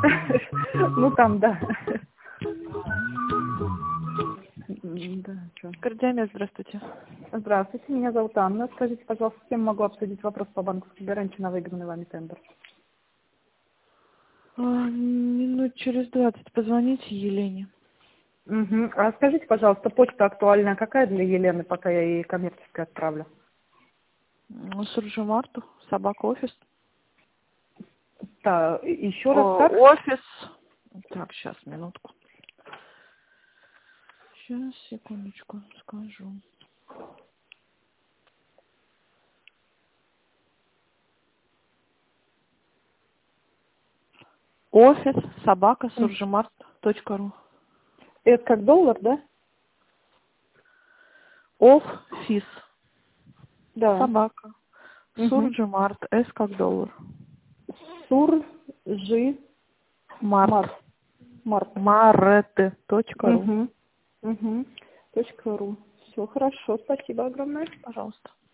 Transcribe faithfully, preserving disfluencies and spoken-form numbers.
Ну там, да. Да, чё. Кардиомет, здравствуйте. Здравствуйте, меня зовут Анна. Скажите, пожалуйста, с кем могу обсудить вопрос по банковской гарантии на выигранный вами тендер? А, минут через двадцать позвоните Елене. Угу. А скажите, пожалуйста, почта актуальная какая для Елены, пока я ей коммерческой отправлю? Суржимарту, собака офис. Да, еще раз О, как? офис. Так, сейчас, минутку. Сейчас, секундочку, скажу. Офис, собака, М. суржимарт точка ру. Это как доллар, да? Офис, Да. собака. Угу. Суржимарт, С как доллар. Суржи Март. Март. Март. Марет точка ру. Угу. Угу. Точка ру. Все хорошо, спасибо огромное. Пожалуйста.